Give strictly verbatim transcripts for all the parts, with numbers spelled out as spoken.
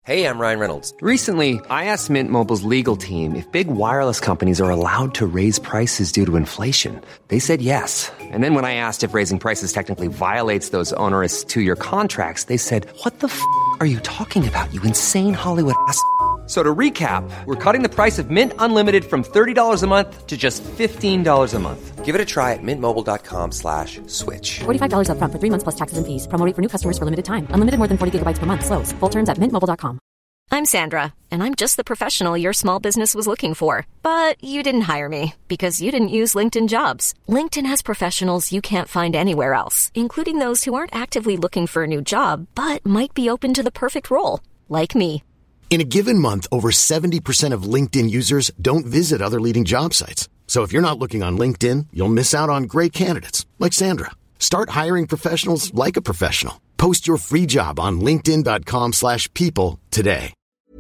Hey, I'm Ryan Reynolds. Recently, I asked Mint Mobile's legal team if big wireless companies are allowed to raise prices due to inflation. They said yes. And then when I asked if raising prices technically violates those onerous two-year contracts, they said, what the f*** are you talking about, you insane Hollywood ass f- So to recap, we're cutting the price of Mint Unlimited from thirty dollars a month to just fifteen dollars a month. Give it a try at mintmobile.com slash switch. forty-five dollars up front for three months plus taxes and fees. Promo rate for new customers for limited time. Unlimited more than forty gigabytes per month. Slows full terms at mint mobile dot com. I'm Sandra, and I'm just the professional your small business was looking for. But you didn't hire me because you didn't use LinkedIn Jobs. LinkedIn has professionals you can't find anywhere else, including those who aren't actively looking for a new job, but might be open to the perfect role, like me. In a given month, over seventy percent of LinkedIn users don't visit other leading job sites. So if you're not looking on LinkedIn, you'll miss out on great candidates like Sandra. Start hiring professionals like a professional. Post your free job on linkedin.com slash people today.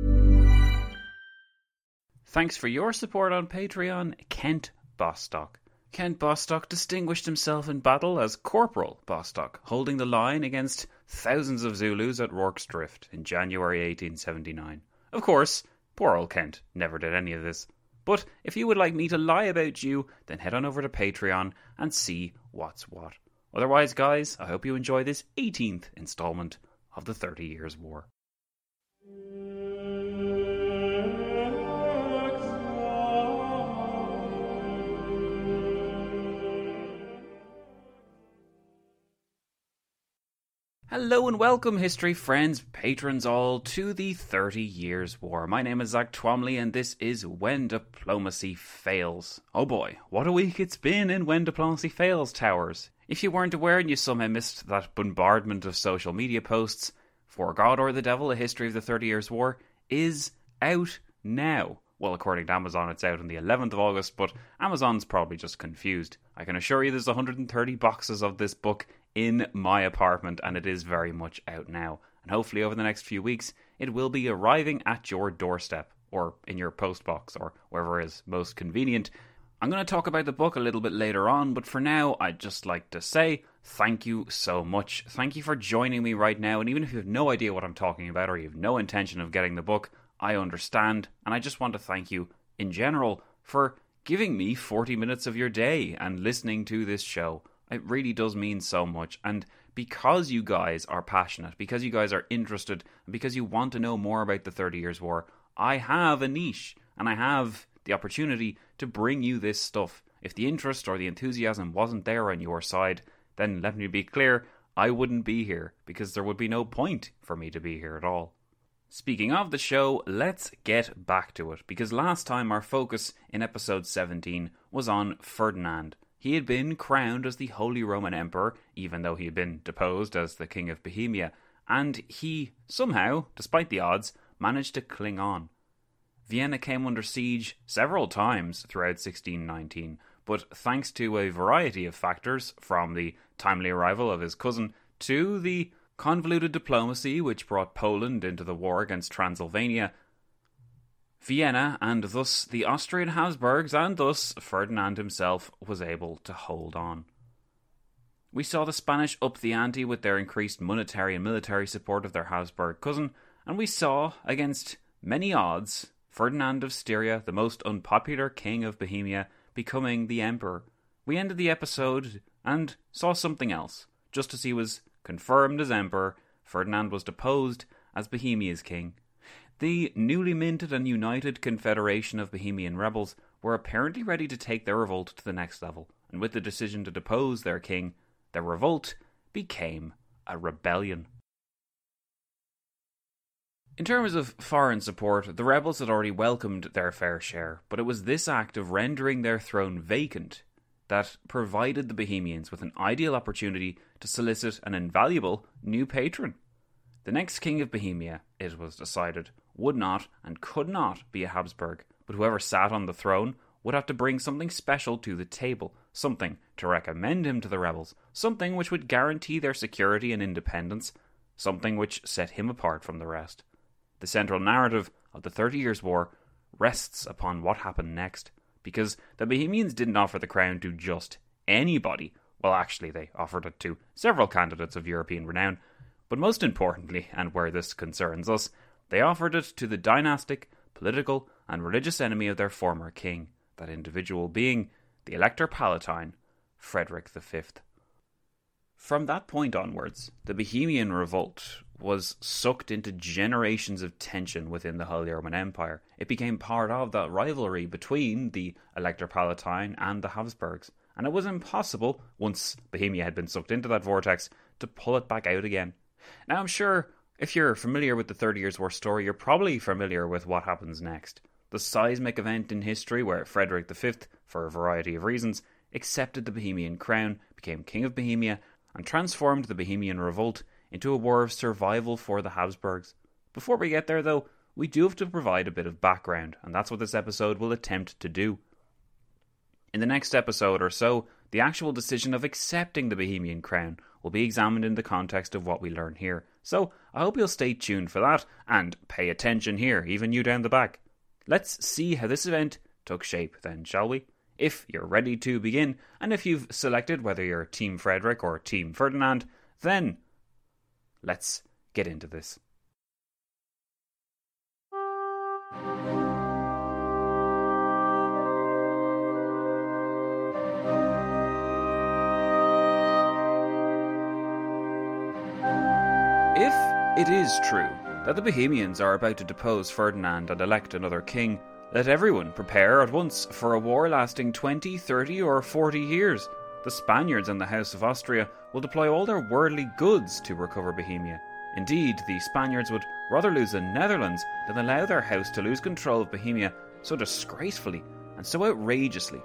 Thanks for your support on Patreon, Kent Bostock. Kent Bostock distinguished himself in battle as Corporal Bostock, holding the line against thousands of Zulus at Rorke's Drift in January eighteen seventy-nine. Of course, poor old Kent never did any of this. But if you would like me to lie about you, then head on over to Patreon and see what's what. Otherwise, guys, I hope you enjoy this eighteenth installment of the Thirty Years' War. Hello and welcome, history friends, patrons all, to the Thirty Years' War. My name is Zach Twomley and this is When Diplomacy Fails. Oh boy, what a week it's been in When Diplomacy Fails towers. If you weren't aware and you somehow missed that bombardment of social media posts, For God or the Devil, A History of the Thirty Years' War is out now. Well, according to Amazon, it's out on the eleventh of August, but Amazon's probably just confused. I can assure you there's one hundred thirty boxes of this book in my apartment, and it is very much out now. And hopefully over the next few weeks, it will be arriving at your doorstep, or in your postbox, or wherever is most convenient. I'm going to talk about the book a little bit later on, but for now, I'd just like to say thank you so much. Thank you for joining me right now, and even if you have no idea what I'm talking about, or you have no intention of getting the book, I understand, and I just want to thank you, in general, for giving me forty minutes of your day and listening to this show. It really does mean so much, and because you guys are passionate, because you guys are interested, and because you want to know more about the Thirty Years' War, I have a niche, and I have the opportunity to bring you this stuff. If the interest or the enthusiasm wasn't there on your side, then let me be clear, I wouldn't be here, because there would be no point for me to be here at all. Speaking of the show, let's get back to it, because last time our focus in episode seventeen was on Ferdinand. He had been crowned as the Holy Roman Emperor, even though he had been deposed as the King of Bohemia, and he, somehow, despite the odds, managed to cling on. Vienna came under siege several times throughout sixteen nineteen, but thanks to a variety of factors, from the timely arrival of his cousin to the convoluted diplomacy which brought Poland into the war against Transylvania, Vienna, and thus the Austrian Habsburgs, and thus Ferdinand himself, was able to hold on. We saw the Spanish up the ante with their increased monetary and military support of their Habsburg cousin, and we saw, against many odds, Ferdinand of Styria, the most unpopular king of Bohemia, becoming the emperor. We ended the episode and saw something else. Just as he was confirmed as emperor, Ferdinand was deposed as Bohemia's king. The newly minted and united confederation of Bohemian rebels were apparently ready to take their revolt to the next level, and with the decision to depose their king, their revolt became a rebellion. In terms of foreign support, the rebels had already welcomed their fair share, but it was this act of rendering their throne vacant that provided the Bohemians with an ideal opportunity to solicit an invaluable new patron. The next king of Bohemia, it was decided, would not and could not be a Habsburg, but whoever sat on the throne would have to bring something special to the table, something to recommend him to the rebels, something which would guarantee their security and independence, something which set him apart from the rest. The central narrative of the Thirty Years' War rests upon what happened next, because the Bohemians didn't offer the crown to just anybody. Well, actually, they offered it to several candidates of European renown, but most importantly, and where this concerns us, they offered it to the dynastic, political, and religious enemy of their former king, that individual being the Elector Palatine, Frederick the Fifth. From that point onwards, the Bohemian Revolt was sucked into generations of tension within the Holy Roman Empire. It became part of that rivalry between the Elector Palatine and the Habsburgs, and it was impossible, once Bohemia had been sucked into that vortex, to pull it back out again. Now, I'm sure if you're familiar with the Thirty Years' War story, you're probably familiar with what happens next. The seismic event in history where Frederick the Fifth, for a variety of reasons, accepted the Bohemian crown, became King of Bohemia, and transformed the Bohemian Revolt into a war of survival for the Habsburgs. Before we get there, though, we do have to provide a bit of background, and that's what this episode will attempt to do. In the next episode or so, the actual decision of accepting the Bohemian crown will be examined in the context of what we learn here. So, I hope you'll stay tuned for that, and pay attention here, even you down the back. Let's see how this event took shape then, shall we? If you're ready to begin, and if you've selected whether you're Team Frederick or Team Ferdinand, then let's get into this. If it is true that the Bohemians are about to depose Ferdinand and elect another king, let everyone prepare at once for a war lasting twenty, thirty or forty years. The Spaniards and the House of Austria will deploy all their worldly goods to recover Bohemia. Indeed, the Spaniards would rather lose the Netherlands than allow their house to lose control of Bohemia so disgracefully and so outrageously.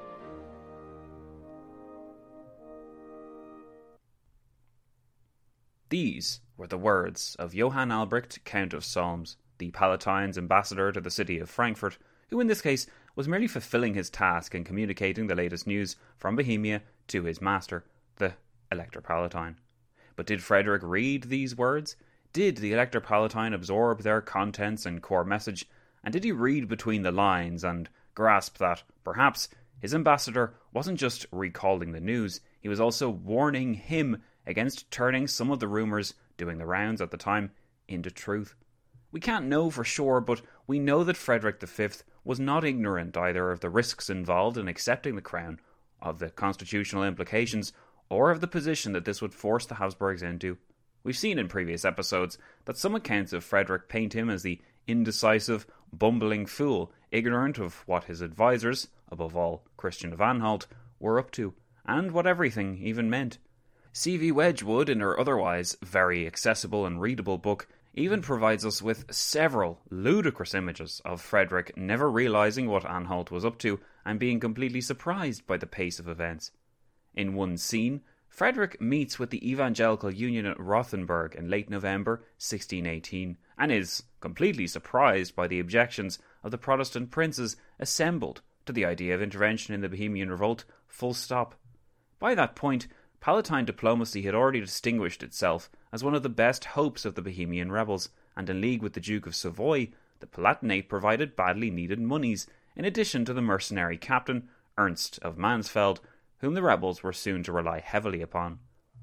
These were the words of Johann Albrecht, Count of Solms, the Palatine's ambassador to the city of Frankfurt, who in this case was merely fulfilling his task in communicating the latest news from Bohemia to his master, the Elector Palatine. But did Frederick read these words? Did the Elector Palatine absorb their contents and core message? And did he read between the lines and grasp that, perhaps, his ambassador wasn't just recalling the news, he was also warning him against turning some of the rumours doing the rounds at the time into truth? We can't know for sure, but we know that Frederick the Fifth was not ignorant either of the risks involved in accepting the crown, of the constitutional implications, or of the position that this would force the Habsburgs into. We've seen in previous episodes that some accounts of Frederick paint him as the indecisive, bumbling fool, ignorant of what his advisors, above all Christian of Anhalt, were up to, and what everything even meant. C V Wedgwood, in her otherwise very accessible and readable book, even provides us with several ludicrous images of Frederick never realising what Anhalt was up to and being completely surprised by the pace of events. In one scene, Frederick meets with the Evangelical Union at Rothenburg in late November sixteen eighteen and is completely surprised by the objections of the Protestant princes assembled to the idea of intervention in the Bohemian Revolt, full stop. By that point, Palatine diplomacy had already distinguished itself as one of the best hopes of the Bohemian rebels, and in league with the Duke of Savoy, the Palatinate provided badly needed monies, in addition to the mercenary captain, Ernst of Mansfeld, whom the rebels were soon to rely heavily upon.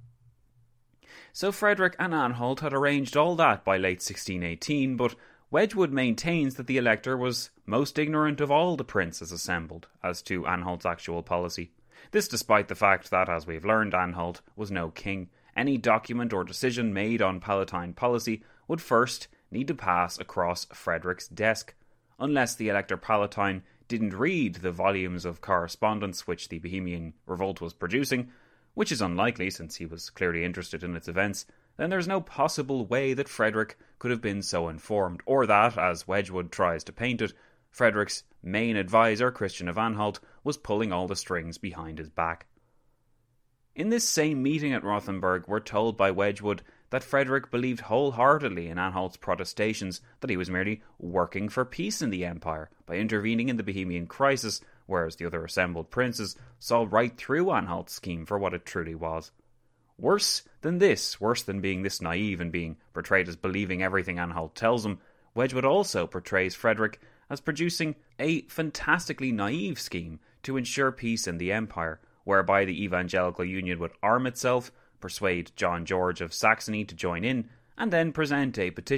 So Frederick and Anhalt had arranged all that by late sixteen eighteen, but Wedgwood maintains that the Elector was most ignorant of all the princes assembled as to Anhalt's actual policy. This despite the fact that, as we've learned, Anhalt was no king. Any document or decision made on Palatine policy would first need to pass across Frederick's desk. Unless the Elector Palatine didn't read the volumes of correspondence which the Bohemian Revolt was producing, which is unlikely since he was clearly interested in its events, then there's no possible way that Frederick could have been so informed, or that, as Wedgwood tries to paint it, Frederick's main advisor, Christian of Anhalt, was pulling all the strings behind his back. In this same meeting at Rothenburg, we're told by Wedgwood that Frederick believed wholeheartedly in Anhalt's protestations that he was merely working for peace in the empire by intervening in the Bohemian crisis, whereas the other assembled princes saw right through Anhalt's scheme for what it truly was. Worse than this, worse than being this naive and being portrayed as believing everything Anhalt tells him, Wedgwood also portrays Frederick as producing a fantastically naive scheme to ensure peace in the empire, whereby the Evangelical Union would arm itself, persuade John George of Saxony to join in, and then present a petition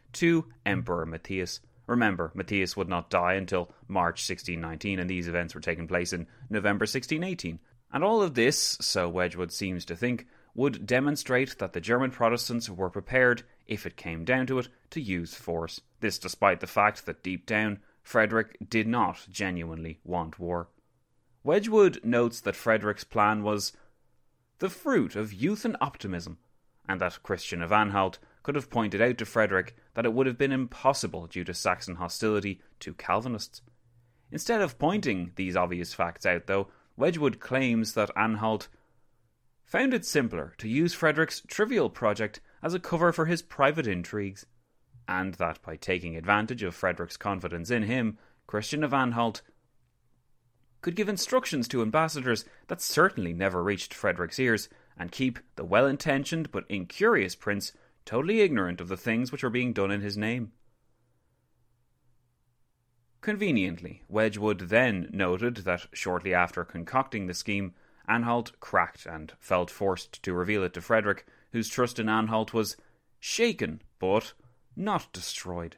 to Emperor Matthias. Remember, Matthias would not die until March sixteen nineteen, and these events were taking place in November sixteen eighteen. And all of this, so Wedgwood seems to think, would demonstrate that the German Protestants were prepared, if it came down to it, to use force. This despite the fact that deep down, Frederick did not genuinely want war. Wedgwood notes that Frederick's plan was the fruit of youth and optimism, and that Christian of Anhalt could have pointed out to Frederick that it would have been impossible due to Saxon hostility to Calvinists. Instead of pointing these obvious facts out, though, Wedgwood claims that Anhalt found it simpler to use Frederick's trivial project as a cover for his private intrigues, and that by taking advantage of Frederick's confidence in him, Christian of Anhalt could give instructions to ambassadors that certainly never reached Frederick's ears, and keep the well-intentioned but incurious prince totally ignorant of the things which were being done in his name. Conveniently, Wedgwood then noted that shortly after concocting the scheme, Anhalt cracked and felt forced to reveal it to Frederick, whose trust in Anhalt was shaken but not destroyed.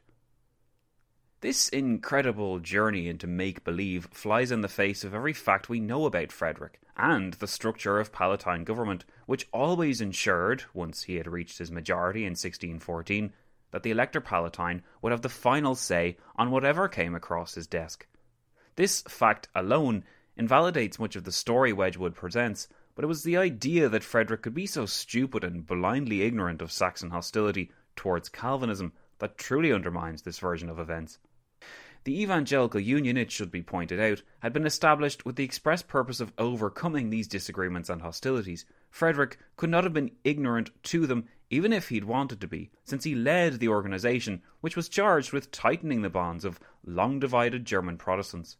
This incredible journey into make-believe flies in the face of every fact we know about Frederick, and the structure of Palatine government, which always ensured, once he had reached his majority in sixteen fourteen, that the Elector Palatine would have the final say on whatever came across his desk. This fact alone invalidates much of the story Wedgwood presents, but it was the idea that Frederick could be so stupid and blindly ignorant of Saxon hostility towards Calvinism that truly undermines this version of events. The Evangelical Union, it should be pointed out, had been established with the express purpose of overcoming these disagreements and hostilities. Frederick could not have been ignorant to them, even if he'd wanted to be, since he led the organisation which was charged with tightening the bonds of long-divided German Protestants.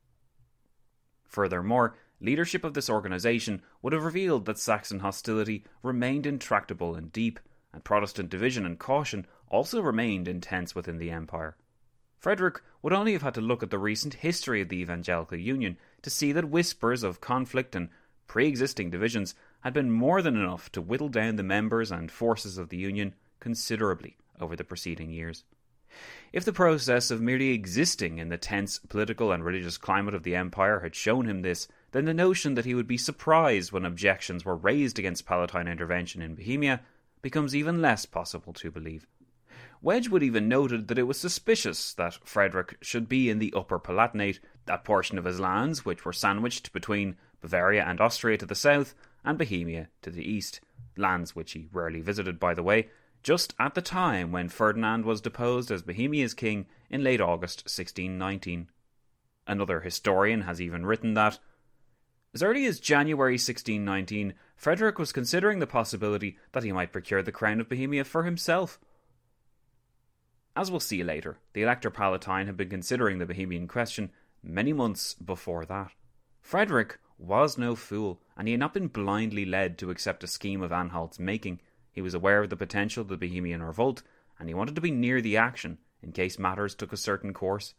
Furthermore, leadership of this organisation would have revealed that Saxon hostility remained intractable and deep, and Protestant division and caution also remained intense within the empire. Frederick would only have had to look at the recent history of the Evangelical Union to see that whispers of conflict and pre-existing divisions had been more than enough to whittle down the members and forces of the Union considerably over the preceding years. If the process of merely existing in the tense political and religious climate of the empire had shown him this, then the notion that he would be surprised when objections were raised against Palatine intervention in Bohemia becomes even less possible to believe. Wedgwood even noted that it was suspicious that Frederick should be in the Upper Palatinate, that portion of his lands which were sandwiched between Bavaria and Austria to the south and Bohemia to the east, lands which he rarely visited, by the way, just at the time when Ferdinand was deposed as Bohemia's king in late August sixteen nineteen. Another historian has even written that, as early as January sixteen nineteen, Frederick was considering the possibility that he might procure the crown of Bohemia for himself. As we'll see later, the Elector Palatine had been considering the Bohemian question many months before that. Frederick was no fool, and he had not been blindly led to accept a scheme of Anhalt's making. He was aware of the potential of the Bohemian revolt, and he wanted to be near the action in case matters took a certain course.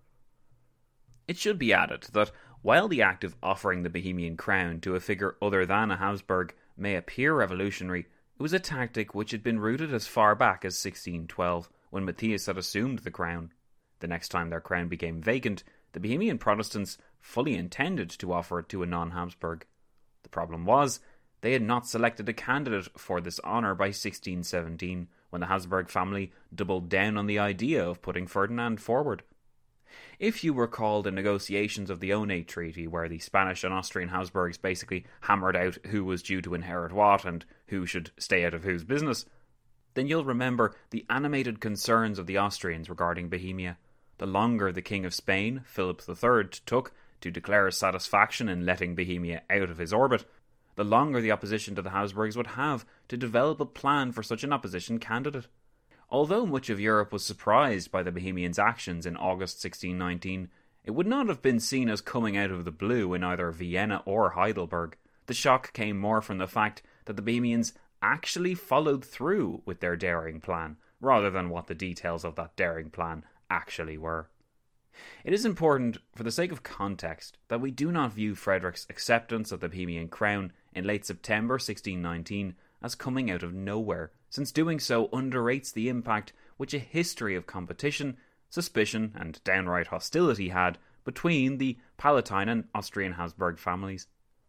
It should be added that while the act of offering the Bohemian crown to a figure other than a Habsburg may appear revolutionary, it was a tactic which had been rooted as far back as sixteen twelve, when Matthias had assumed the crown. The next time their crown became vacant, the Bohemian Protestants fully intended to offer it to a non-Habsburg. The problem was, they had not selected a candidate for this honour by sixteen seventeen, when the Habsburg family doubled down on the idea of putting Ferdinand forward. If you recall the negotiations of the Onate Treaty, where the Spanish and Austrian Habsburgs basically hammered out who was due to inherit what and who should stay out of whose business, then you'll remember the animated concerns of the Austrians regarding Bohemia. The longer the King of Spain, Philip the Third, took to declare his satisfaction in letting Bohemia out of his orbit, the longer the opposition to the Habsburgs would have to develop a plan for such an opposition candidate. Although much of Europe was surprised by the Bohemians' actions in August sixteen nineteen, it would not have been seen as coming out of the blue in either Vienna or Heidelberg. The shock came more from the fact that the Bohemians actually followed through with their daring plan, rather than what the details of that daring plan actually were. It is important, for the sake of context, that we do not view Frederick's acceptance of the Bohemian crown in late September sixteen nineteen as coming out of nowhere, since doing so underrates the impact which a history of competition, suspicion and downright hostility had between the Palatine and Austrian Habsburg families.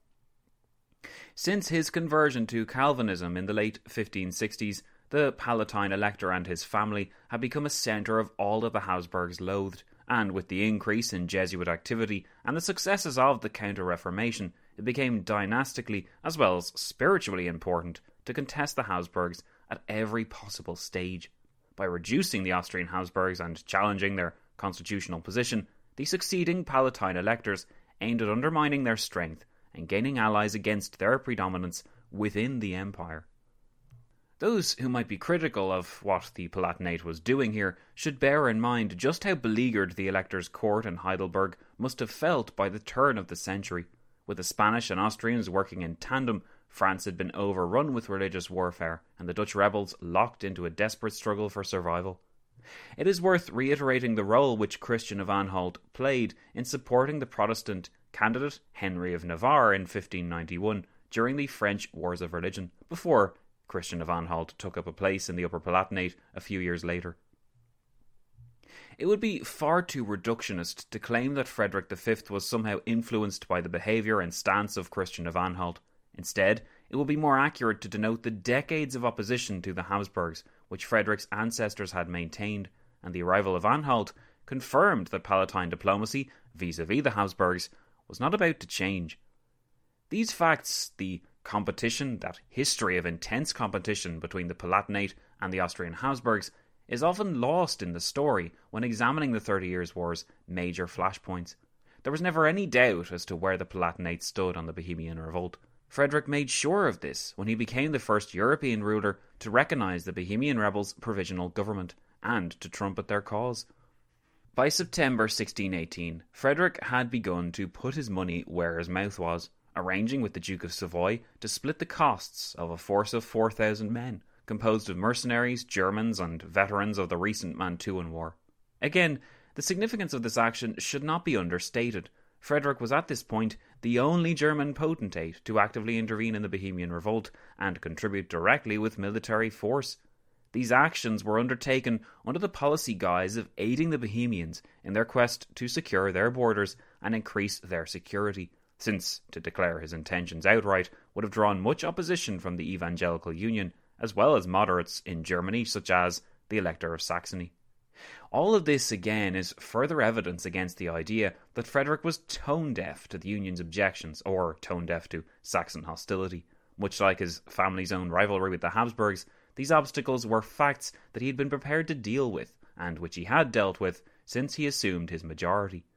Since his conversion to Calvinism in the late fifteen sixties, the Palatine Elector and his family had become a centre of all that the Habsburgs loathed, and with the increase in Jesuit activity and the successes of the Counter-Reformation, it became dynastically as well as spiritually important to contest the Habsburgs at every possible stage. By reducing the Austrian Habsburgs and challenging their constitutional position, the succeeding Palatine electors aimed at undermining their strength and gaining allies against their predominance within the empire. Those who might be critical of what the Palatinate was doing here should bear in mind just how beleaguered the electors' court in Heidelberg must have felt by the turn of the century. With the Spanish and Austrians working in tandem, France had been overrun with religious warfare, and the Dutch rebels locked into a desperate struggle for survival. It is worth reiterating the role which Christian of Anhalt played in supporting the Protestant candidate Henry of Navarre in fifteen ninety-one during the French Wars of Religion, before Christian of Anhalt took up a place in the Upper Palatinate a few years later. It would be far too reductionist to claim that Frederick the Fifth was somehow influenced by the behaviour and stance of Christian of Anhalt. Instead, it would be more accurate to denote the decades of opposition to the Habsburgs which Frederick's ancestors had maintained, and the arrival of Anhalt confirmed that Palatine diplomacy vis-à-vis the Habsburgs was not about to change. These facts, the competition, that history of intense competition between the Palatinate and the Austrian Habsburgs, is often lost in the story when examining the Thirty Years' War's major flashpoints. There was never any doubt as to where the Palatinate stood on the Bohemian Revolt. Frederick made sure of this when he became the first European ruler to recognise the Bohemian rebels' provisional government and to trumpet their cause. By September sixteen eighteen, Frederick had begun to put his money where his mouth was, arranging with the Duke of Savoy to split the costs of a force of four thousand men, composed of mercenaries, Germans and veterans of the recent Mantuan War. Again, the significance of this action should not be understated. Frederick was at this point the only German potentate to actively intervene in the Bohemian Revolt and contribute directly with military force. These actions were undertaken under the policy guise of aiding the Bohemians in their quest to secure their borders and increase their security, since to declare his intentions outright would have drawn much opposition from the Evangelical Union, as well as moderates in Germany such as the Elector of Saxony. All of this again is further evidence against the idea that Frederick was tone-deaf to the Union's objections, or tone-deaf to Saxon hostility. Much like his family's own rivalry with the Habsburgs, these obstacles were facts that he had been prepared to deal with, and which he had dealt with since he assumed his majority.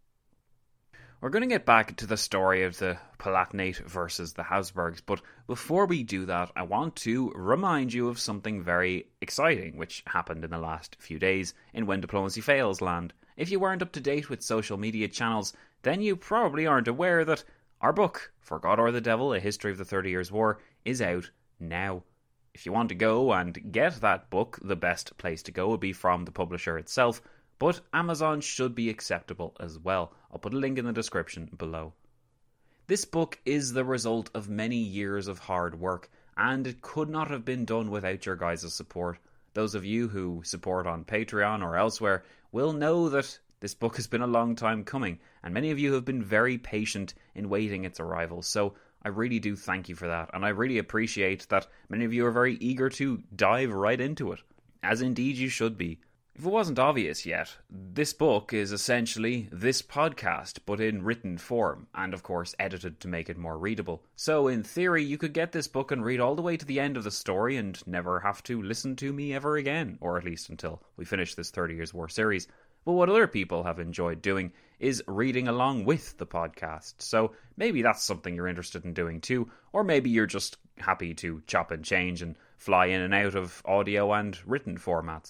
We're going to get back to the story of the Palatinate versus the Habsburgs, but before we do that, I want to remind you of something very exciting which happened in the last few days in When Diplomacy Fails land. If you weren't up to date with social media channels, then you probably aren't aware that our book, For God or the Devil, A History of the Thirty Years' War, is out now. If you want to go and get that book, the best place to go would be from the publisher itself, but Amazon should be acceptable as well. I'll put a link in the description below. This book is the result of many years of hard work, and it could not have been done without your guys' support. Those of you who support on Patreon or elsewhere will know that this book has been a long time coming, and many of you have been very patient in waiting its arrival, so I really do thank you for that, and I really appreciate that many of you are very eager to dive right into it, as indeed you should be. If it wasn't obvious yet, this book is essentially this podcast, but in written form, and of course edited to make it more readable. So in theory, you could get this book and read all the way to the end of the story and never have to listen to me ever again, or at least until we finish this Thirty Years' War series. But what other people have enjoyed doing is reading along with the podcast, so maybe that's something you're interested in doing too, or maybe you're just happy to chop and change and fly in and out of audio and written formats.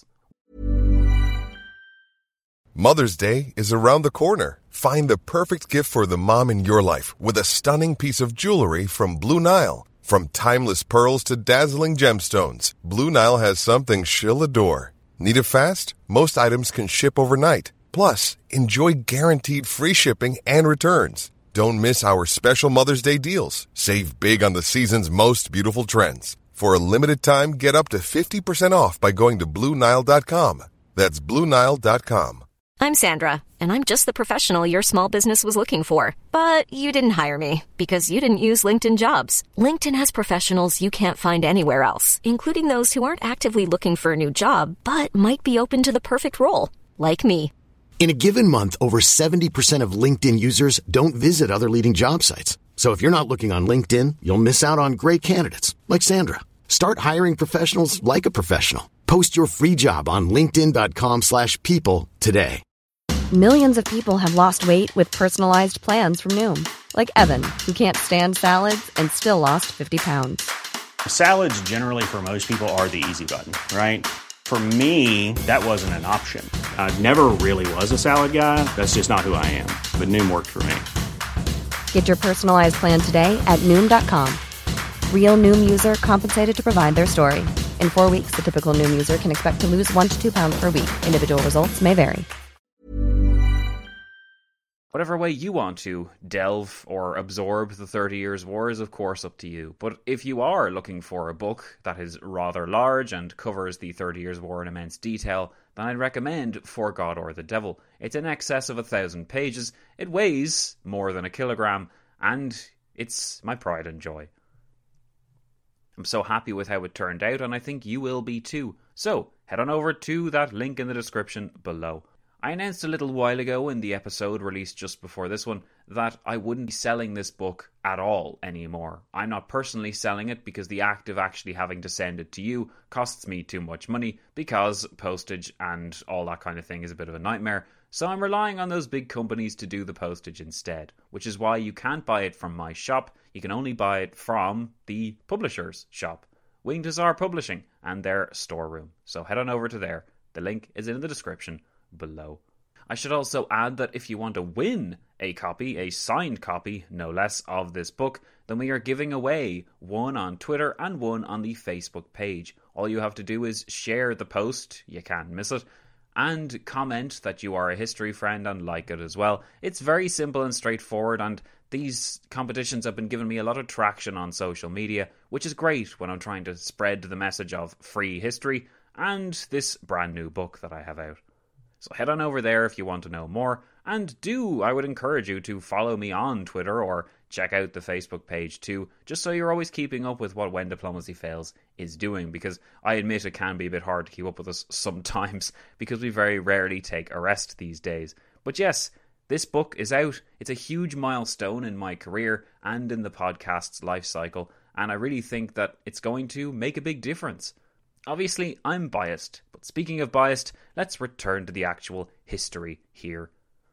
Mother's Day is around the corner. Find the perfect gift for the mom in your life with a stunning piece of jewelry from Blue Nile. From timeless pearls to dazzling gemstones, Blue Nile has something she'll adore. Need it fast? Most items can ship overnight. Plus, enjoy guaranteed free shipping and returns. Don't miss our special Mother's Day deals. Save big on the season's most beautiful trends. For a limited time, get up to fifty percent off by going to Blue Nile dot com. That's Blue Nile dot com. I'm Sandra, and I'm just the professional your small business was looking for. But you didn't hire me because you didn't use LinkedIn Jobs. LinkedIn has professionals you can't find anywhere else, including those who aren't actively looking for a new job, but might be open to the perfect role, like me. In a given month, over seventy percent of LinkedIn users don't visit other leading job sites. So if you're not looking on LinkedIn, you'll miss out on great candidates like Sandra. Start hiring professionals like a professional. Post your free job on linkedin dot com slash people today. Millions of people have lost weight with personalized plans from Noom. Like Evan, who can't stand salads and still lost fifty pounds. Salads generally for most people are the easy button, right? For me, that wasn't an option. I never really was a salad guy. That's just not who I am. But Noom worked for me. Get your personalized plan today at Noom dot com. Real Noom user compensated to provide their story. In four weeks, the typical Noom user can expect to lose one to two pounds per week. Individual results may vary. Whatever way you want to delve or absorb the Thirty Years' War is of course up to you. But if you are looking for a book that is rather large and covers the Thirty Years' War in immense detail, then I'd recommend For God or the Devil. It's in excess of a thousand pages, it weighs more than a kilogram, and it's my pride and joy. I'm so happy with how it turned out, and I think you will be too. So, head on over to that link in the description below. I announced a little while ago in the episode released just before this one that I wouldn't be selling this book at all anymore. I'm not personally selling it because the act of actually having to send it to you costs me too much money because postage and all that kind of thing is a bit of a nightmare. So I'm relying on those big companies to do the postage instead, which is why you can't buy it from my shop. You can only buy it from the publisher's shop, Winged Hussar Publishing, and their storeroom. So head on over to there. The link is in the description below. I should also add that if you want to win a copy, a signed copy, no less, of this book, then we are giving away one on Twitter and one on the Facebook page. All you have to do is share the post, you can't miss it, and comment that you are a history friend and like it as well. It's very simple and straightforward, and these competitions have been giving me a lot of traction on social media, which is great when I'm trying to spread the message of free history and this brand new book that I have out. So head on over there if you want to know more, and do, I would encourage you to follow me on Twitter or check out the Facebook page too, just so you're always keeping up with what When Diplomacy Fails is doing, because I admit it can be a bit hard to keep up with us sometimes, because we very rarely take a rest these days. But yes, this book is out. It's a huge milestone in my career and in the podcast's life cycle, and I really think that it's going to make a big difference. Obviously, I'm biased, but speaking of biased, let's return to the actual history here.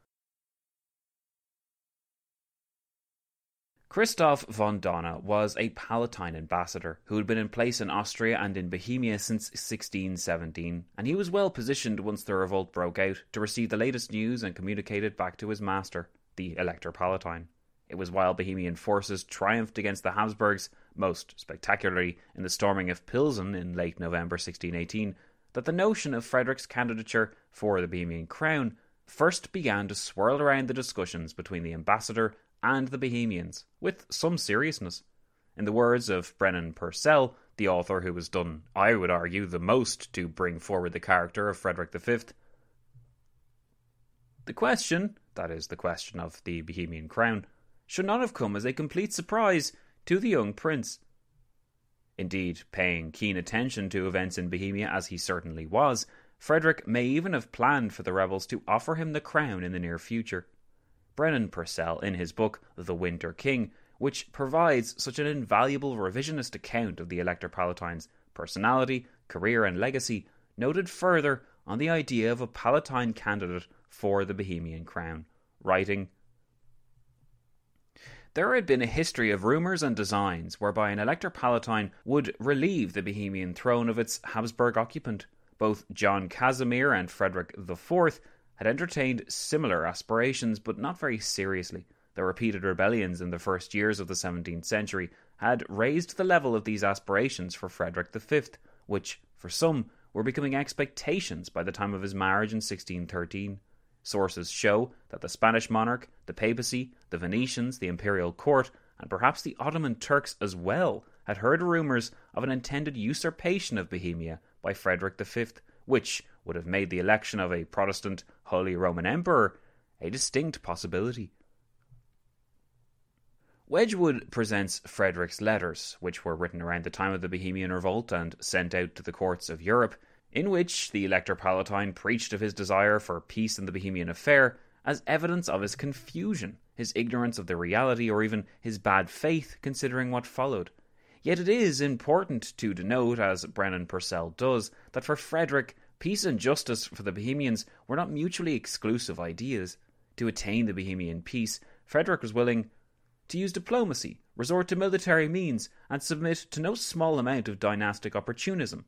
Christoph von Dohna was a Palatine ambassador who had been in place in Austria and in Bohemia since sixteen seventeen, and he was well positioned once the revolt broke out to receive the latest news and communicate it back to his master, the Elector Palatine. It was while Bohemian forces triumphed against the Habsburgs, most spectacularly in the storming of Pilsen in late November sixteen eighteen, that the notion of Frederick's candidature for the Bohemian crown first began to swirl around the discussions between the ambassador and the Bohemians, with some seriousness. In the words of Brennan Purcell, the author who has done, I would argue, the most to bring forward the character of Frederick the Fifth, the question, that is, the question of the Bohemian crown, should not have come as a complete surprise to the young prince. Indeed, paying keen attention to events in Bohemia as he certainly was, Frederick may even have planned for the rebels to offer him the crown in the near future. Brennan Purcell, in his book The Winter King, which provides such an invaluable revisionist account of the Elector Palatine's personality, career and legacy, noted further on the idea of a Palatine candidate for the Bohemian crown, writing, there had been a history of rumours and designs whereby an Elector Palatine would relieve the Bohemian throne of its Habsburg occupant. Both John Casimir and Frederick the Fourth had entertained similar aspirations, but not very seriously. The repeated rebellions in the first years of the seventeenth century had raised the level of these aspirations for Frederick the Fifth, which, for some, were becoming expectations by the time of his marriage in sixteen thirteen. Sources show that the Spanish monarch, the papacy, the Venetians, the imperial court, and perhaps the Ottoman Turks as well, had heard rumours of an intended usurpation of Bohemia by Frederick the Fifth, which would have made the election of a Protestant Holy Roman Emperor a distinct possibility. Wedgwood presents Frederick's letters, which were written around the time of the Bohemian Revolt and sent out to the courts of Europe, in which the Elector Palatine preached of his desire for peace in the Bohemian affair as evidence of his confusion, his ignorance of the reality, or even his bad faith considering what followed. Yet it is important to denote, as Brennan Purcell does, that for Frederick, peace and justice for the Bohemians were not mutually exclusive ideas. To attain the Bohemian peace, Frederick was willing to use diplomacy, resort to military means, and submit to no small amount of dynastic opportunism,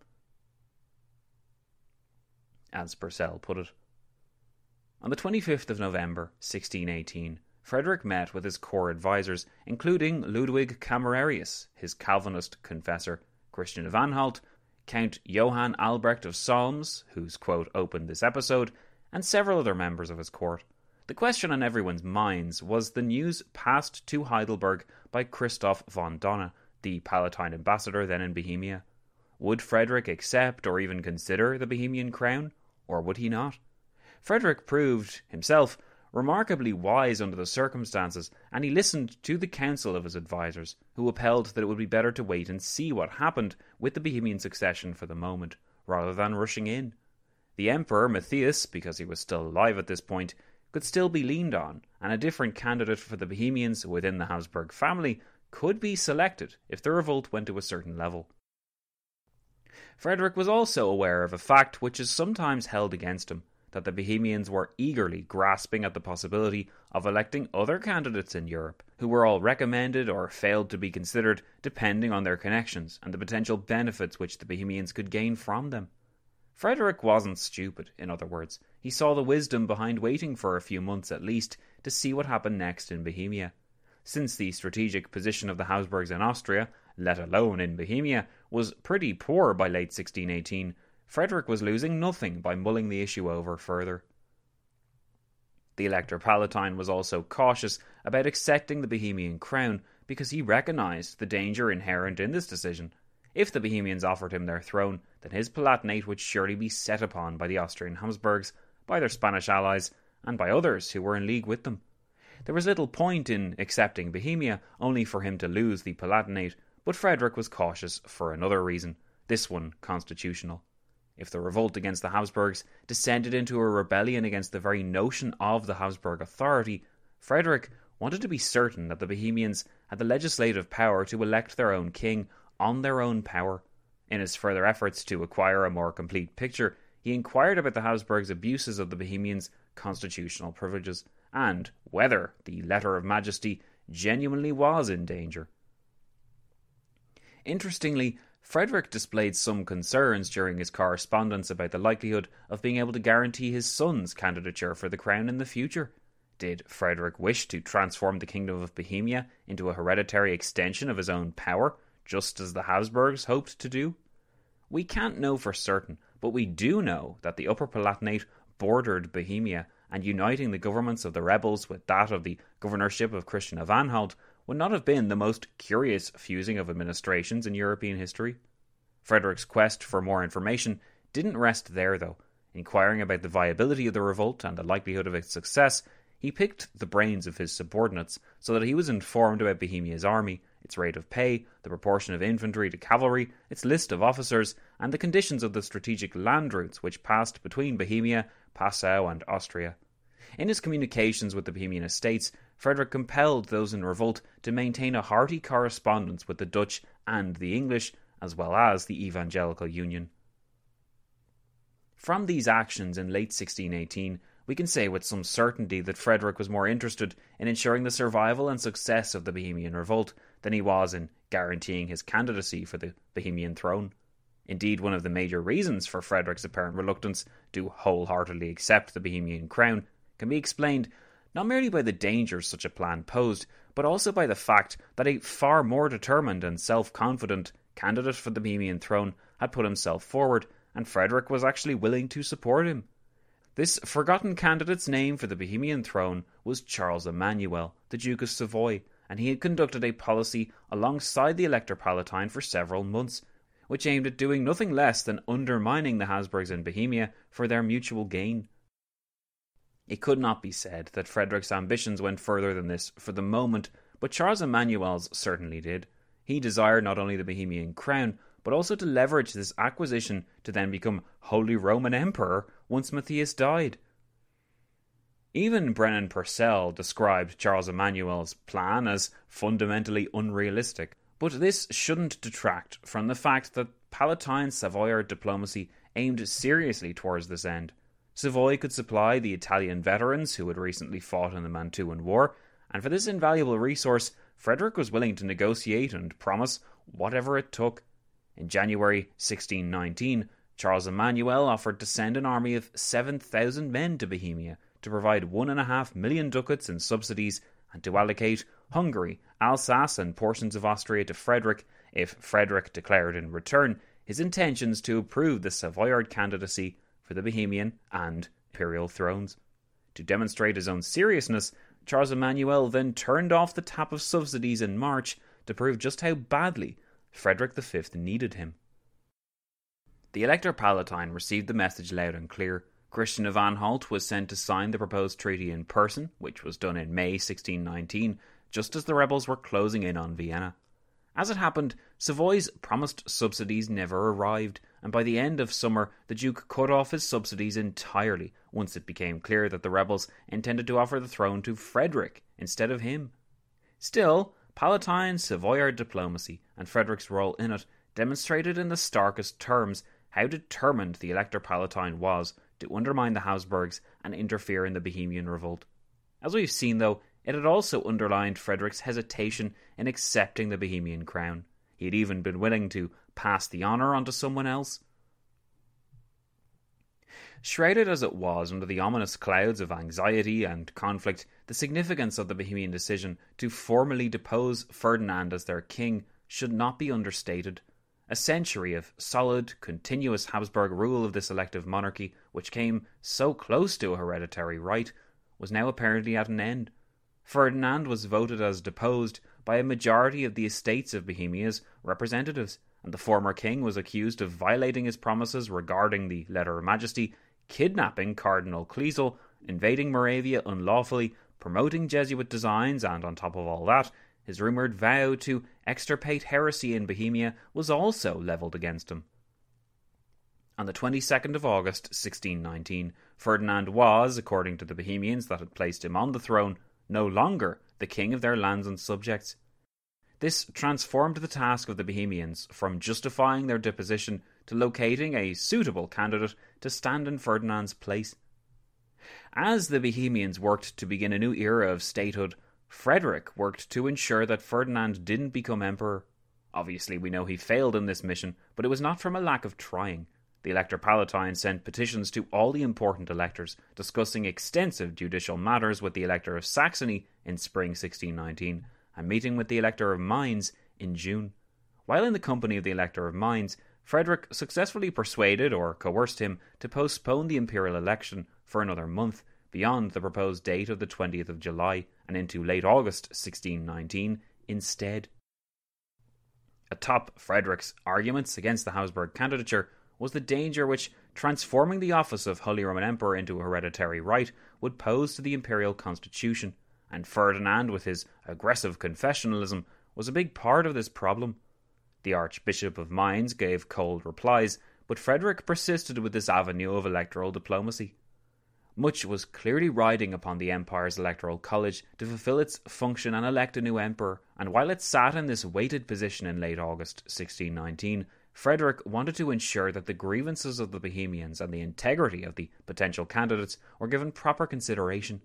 as Purcell put it. On the twenty-fifth of November, sixteen eighteen, Frederick met with his core advisors, including Ludwig Camerarius, his Calvinist confessor, Christian of Anhalt, Count Johann Albrecht of Solms, whose quote opened this episode, and several other members of his court. The question on everyone's minds was the news passed to Heidelberg by Christoph von Dohna, the Palatine ambassador then in Bohemia. Would Frederick accept or even consider the Bohemian crown, or would he not? Frederick proved, himself, remarkably wise under the circumstances, and he listened to the counsel of his advisers, who upheld that it would be better to wait and see what happened with the Bohemian succession for the moment, rather than rushing in. The Emperor, Matthias, because he was still alive at this point, could still be leaned on, and a different candidate for the Bohemians within the Habsburg family could be selected if the revolt went to a certain level. Frederick was also aware of a fact which is sometimes held against him, that the Bohemians were eagerly grasping at the possibility of electing other candidates in Europe, who were all recommended or failed to be considered depending on their connections and the potential benefits which the Bohemians could gain from them. Frederick wasn't stupid, in other words. He saw the wisdom behind waiting for a few months at least to see what happened next in Bohemia. Since the strategic position of the Habsburgs in Austria, let alone in Bohemia, was pretty poor by late sixteen eighteen, Frederick was losing nothing by mulling the issue over further. The Elector Palatine was also cautious about accepting the Bohemian crown because he recognised the danger inherent in this decision. If the Bohemians offered him their throne, then his Palatinate would surely be set upon by the Austrian Habsburgs, by their Spanish allies, and by others who were in league with them. There was little point in accepting Bohemia only for him to lose the Palatinate, but Frederick was cautious for another reason, this one constitutional. If the revolt against the Habsburgs descended into a rebellion against the very notion of the Habsburg authority, Frederick wanted to be certain that the Bohemians had the legislative power to elect their own king on their own power. In his further efforts to acquire a more complete picture, he inquired about the Habsburgs' abuses of the Bohemians' constitutional privileges, and whether the Letter of Majesty genuinely was in danger. Interestingly, Frederick displayed some concerns during his correspondence about the likelihood of being able to guarantee his son's candidature for the crown in the future. Did Frederick wish to transform the Kingdom of Bohemia into a hereditary extension of his own power, just as the Habsburgs hoped to do? We can't know for certain, but we do know that the Upper Palatinate bordered Bohemia, and uniting the governments of the rebels with that of the governorship of Christian of Anhalt would not have been the most curious fusing of administrations in European history. Frederick's quest for more information didn't rest there, though. Inquiring about the viability of the revolt and the likelihood of its success, he picked the brains of his subordinates so that he was informed about Bohemia's army, its rate of pay, the proportion of infantry to cavalry, its list of officers, and the conditions of the strategic land routes which passed between Bohemia, Passau, and Austria. In his communications with the Bohemian estates, Frederick compelled those in revolt to maintain a hearty correspondence with the Dutch and the English, as well as the Evangelical Union. From these actions in late sixteen eighteen, we can say with some certainty that Frederick was more interested in ensuring the survival and success of the Bohemian revolt than he was in guaranteeing his candidacy for the Bohemian throne. Indeed, one of the major reasons for Frederick's apparent reluctance to wholeheartedly accept the Bohemian crown can be explained not merely by the dangers such a plan posed, but also by the fact that a far more determined and self-confident candidate for the Bohemian throne had put himself forward, and Frederick was actually willing to support him. This forgotten candidate's name for the Bohemian throne was Charles Emmanuel, the Duke of Savoy, and he had conducted a policy alongside the Elector Palatine for several months, which aimed at doing nothing less than undermining the Habsburgs in Bohemia for their mutual gain. It could not be said that Frederick's ambitions went further than this for the moment, but Charles Emmanuel's certainly did. He desired not only the Bohemian crown, but also to leverage this acquisition to then become Holy Roman Emperor once Matthias died. Even Brennan Purcell described Charles Emmanuel's plan as fundamentally unrealistic, but this shouldn't detract from the fact that Palatine Savoyard diplomacy aimed seriously towards this end. Savoy could supply the Italian veterans who had recently fought in the Mantuan War, and for this invaluable resource, Frederick was willing to negotiate and promise whatever it took. In January sixteen nineteen, Charles Emmanuel offered to send an army of seven thousand men to Bohemia to provide one and a half million ducats in subsidies and to allocate Hungary, Alsace and portions of Austria to Frederick if Frederick declared in return his intentions to approve the Savoyard candidacy for the Bohemian and imperial thrones. To demonstrate his own seriousness, Charles Emmanuel then turned off the tap of subsidies in March to prove just how badly Frederick the Fifth needed him. The Elector Palatine received the message loud and clear. Christian of Anhalt was sent to sign the proposed treaty in person, which was done in May sixteen nineteen, just as the rebels were closing in on Vienna. As it happened, Savoy's promised subsidies never arrived, and by the end of summer the Duke cut off his subsidies entirely once it became clear that the rebels intended to offer the throne to Frederick instead of him. Still, Palatine Savoyard diplomacy and Frederick's role in it demonstrated in the starkest terms how determined the Elector Palatine was to undermine the Habsburgs and interfere in the Bohemian revolt. As we've seen, though, it had also underlined Frederick's hesitation in accepting the Bohemian crown. He had even been willing to pass the honour on to someone else. Shrouded as it was under the ominous clouds of anxiety and conflict, the significance of the Bohemian decision to formally depose Ferdinand as their king should not be understated. A century of solid, continuous Habsburg rule of this elective monarchy, which came so close to a hereditary right, was now apparently at an end. Ferdinand was voted as deposed by a majority of the estates of Bohemia's representatives, and the former king was accused of violating his promises regarding the Letter of Majesty, kidnapping Cardinal Kleisel, invading Moravia unlawfully, promoting Jesuit designs, and on top of all that, his rumoured vow to extirpate heresy in Bohemia was also levelled against him. On the twenty-second of August sixteen nineteen, Ferdinand was, according to the Bohemians that had placed him on the throne, no longer the king of their lands and subjects. This transformed the task of the Bohemians from justifying their deposition to locating a suitable candidate to stand in Ferdinand's place. As the Bohemians worked to begin a new era of statehood, Frederick worked to ensure that Ferdinand didn't become emperor. Obviously, we know he failed in this mission, but it was not from a lack of trying. The Elector Palatine sent petitions to all the important electors, discussing extensive judicial matters with the Elector of Saxony in spring sixteen nineteen, and meeting with the Elector of Mainz in June. While in the company of the Elector of Mainz, Frederick successfully persuaded or coerced him to postpone the imperial election for another month, beyond the proposed date of the twentieth of July, and into late August sixteen nineteen instead. Atop Frederick's arguments against the Habsburg candidature was the danger which transforming the office of Holy Roman Emperor into a hereditary right would pose to the imperial constitution, and Ferdinand, with his aggressive confessionalism, was a big part of this problem. The Archbishop of Mainz gave cold replies, but Frederick persisted with this avenue of electoral diplomacy. Much was clearly riding upon the empire's electoral college to fulfill its function and elect a new emperor, and while it sat in this weighted position in late August sixteen nineteen, Frederick wanted to ensure that the grievances of the Bohemians and the integrity of the potential candidates were given proper consideration.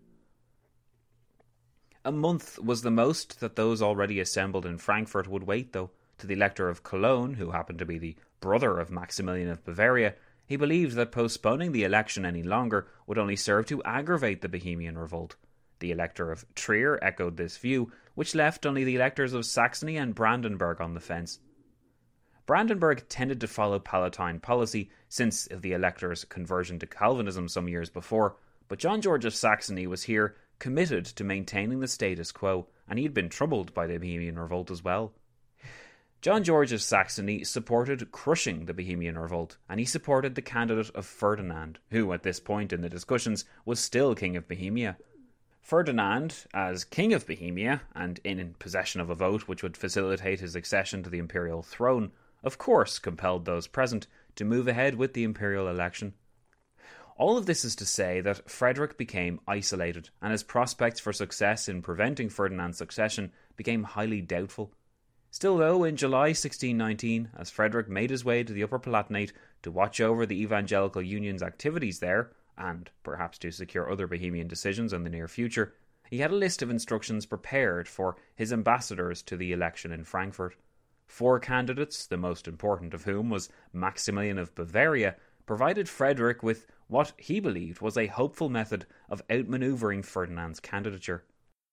A month was the most that those already assembled in Frankfurt would wait, though. To the Elector of Cologne, who happened to be the brother of Maximilian of Bavaria, he believed that postponing the election any longer would only serve to aggravate the Bohemian revolt. The Elector of Trier echoed this view, which left only the electors of Saxony and Brandenburg on the fence. Brandenburg tended to follow Palatine policy since of the elector's conversion to Calvinism some years before, but John George of Saxony was here committed to maintaining the status quo and he had been troubled by the Bohemian Revolt as well. John George of Saxony supported crushing the Bohemian Revolt, and he supported the candidate of Ferdinand, who at this point in the discussions was still King of Bohemia. Ferdinand, as King of Bohemia, and in possession of a vote which would facilitate his accession to the imperial throne, of course compelled those present to move ahead with the imperial election. All of this is to say that Frederick became isolated, and his prospects for success in preventing Ferdinand's succession became highly doubtful. Still though, in July sixteen nineteen, as Frederick made his way to the Upper Palatinate to watch over the Evangelical Union's activities there, and perhaps to secure other Bohemian decisions in the near future, he had a list of instructions prepared for his ambassadors to the election in Frankfurt. Four candidates, the most important of whom was Maximilian of Bavaria, provided Frederick with what he believed was a hopeful method of outmanoeuvring Ferdinand's candidature.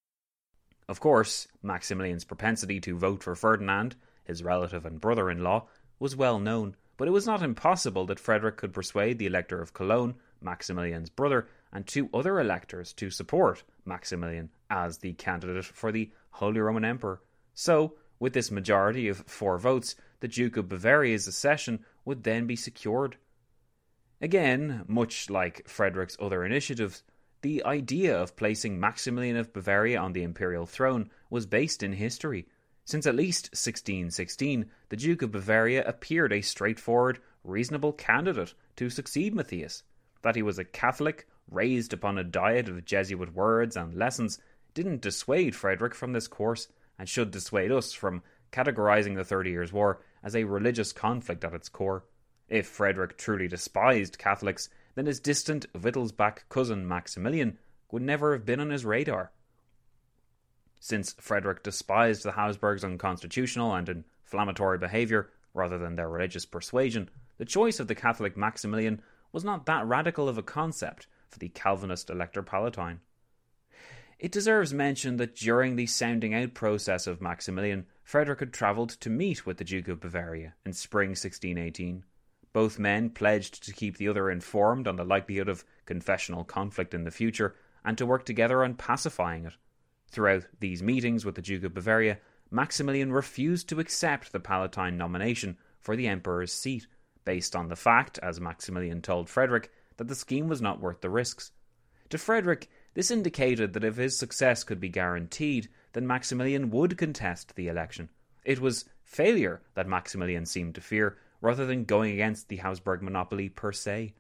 Of course, Maximilian's propensity to vote for Ferdinand, his relative and brother-in-law, was well known, but it was not impossible that Frederick could persuade the Elector of Cologne, Maximilian's brother, and two other electors to support Maximilian as the candidate for the Holy Roman Emperor. So, with this majority of four votes, the Duke of Bavaria's accession would then be secured. Again, much like Frederick's other initiatives, the idea of placing Maximilian of Bavaria on the imperial throne was based in history. Since at least sixteen sixteen, the Duke of Bavaria appeared a straightforward, reasonable candidate to succeed Matthias. That he was a Catholic, raised upon a diet of Jesuit words and lessons, didn't dissuade Frederick from this course, and should dissuade us from categorizing the Thirty Years' War as a religious conflict at its core. If Frederick truly despised Catholics, then his distant Wittelsbach cousin Maximilian would never have been on his radar. Since Frederick despised the Habsburgs' unconstitutional and inflammatory behaviour rather than their religious persuasion, the choice of the Catholic Maximilian was not that radical of a concept for the Calvinist Elector Palatine. It deserves mention that during the sounding out process of Maximilian, Frederick had travelled to meet with the Duke of Bavaria in spring sixteen eighteen. Both men pledged to keep the other informed on the likelihood of confessional conflict in the future, and to work together on pacifying it. Throughout these meetings with the Duke of Bavaria, Maximilian refused to accept the Palatine nomination for the Emperor's seat, based on the fact, as Maximilian told Frederick, that the scheme was not worth the risks. To Frederick, this indicated that if his success could be guaranteed, then Maximilian would contest the election. It was failure that Maximilian seemed to fear, rather than going against the Habsburg monopoly per se.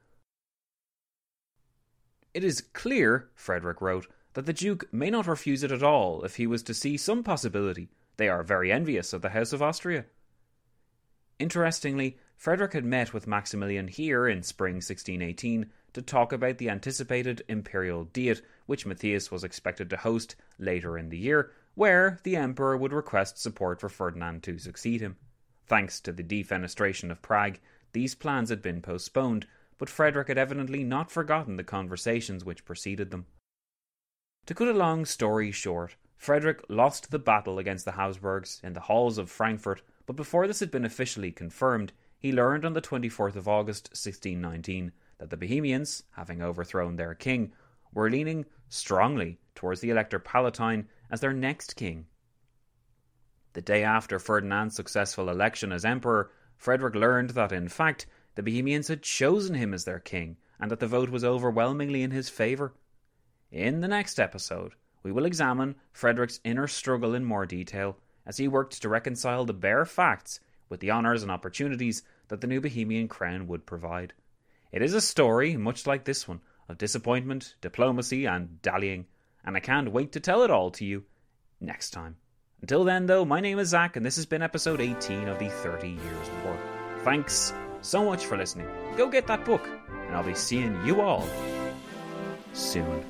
It is clear, Frederick wrote, that the Duke may not refuse it at all if he was to see some possibility. They are very envious of the House of Austria. Interestingly, Frederick had met with Maximilian here in spring sixteen eighteen to talk about the anticipated imperial diet which Matthias was expected to host later in the year, where the Emperor would request support for Ferdinand to succeed him. Thanks to the defenestration of Prague, these plans had been postponed, but Frederick had evidently not forgotten the conversations which preceded them. To cut a long story short, Frederick lost the battle against the Habsburgs in the halls of Frankfurt, but before this had been officially confirmed, he learned on the twenty-fourth of August sixteen nineteen that the Bohemians, having overthrown their king, were leaning strongly towards the Elector Palatine as their next king. The day after Ferdinand's successful election as emperor, Frederick learned that, in fact, the Bohemians had chosen him as their king, and that the vote was overwhelmingly in his favour. In the next episode, we will examine Frederick's inner struggle in more detail, as he worked to reconcile the bare facts with the honours and opportunities that the new Bohemian crown would provide. It is a story, much like this one, of disappointment, diplomacy, and dallying, and I can't wait to tell it all to you next time. Until then, though, my name is Zach, and this has been episode eighteen of the Thirty Years' War. Thanks so much for listening. Go get that book, and I'll be seeing you all soon.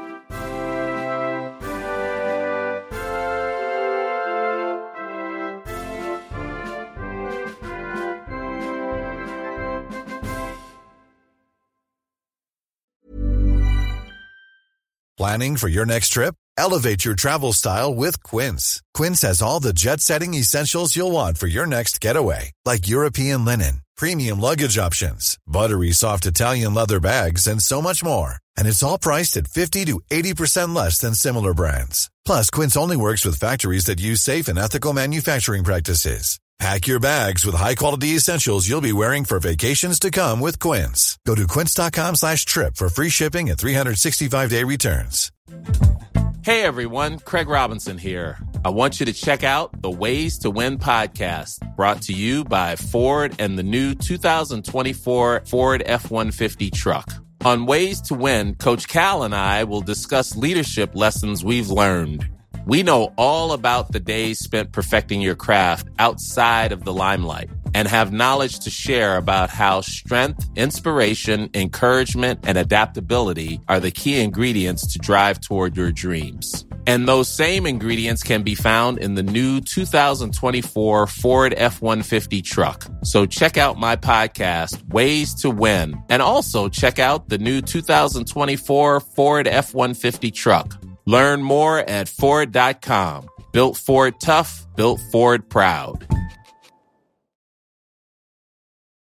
Planning for your next trip? Elevate your travel style with Quince. Quince has all the jet-setting essentials you'll want for your next getaway, like European linen, premium luggage options, buttery soft Italian leather bags, and so much more. And it's all priced at fifty to eighty percent less than similar brands. Plus, Quince only works with factories that use safe and ethical manufacturing practices. Pack your bags with high-quality essentials you'll be wearing for vacations to come with Quince. Go to quince.com slash trip for free shipping and three sixty-five day returns. Hey everyone, Craig Robinson here. I want you to check out the Ways to Win podcast, brought to you by Ford and the new two thousand twenty-four Ford F one fifty truck. On Ways to Win, Coach Cal and I will discuss leadership lessons we've learned. We know all about the days spent perfecting your craft outside of the limelight and have knowledge to share about how strength, inspiration, encouragement, and adaptability are the key ingredients to drive toward your dreams. And those same ingredients can be found in the new two thousand twenty-four Ford F one fifty truck. So check out my podcast, Ways to Win, and also check out the new two thousand twenty-four Ford F one fifty truck. Learn more at Ford dot com. Built Ford tough, built Ford proud.